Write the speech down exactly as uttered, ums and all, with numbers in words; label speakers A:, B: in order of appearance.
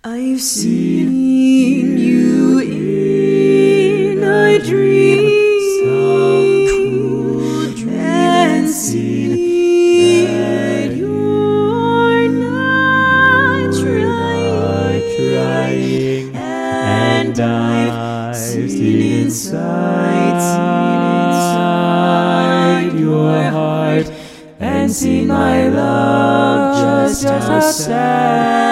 A: I've seen you in a dream, and seen that you're not trying, and I've seen inside, seen inside your heart, and seen my love just as sad.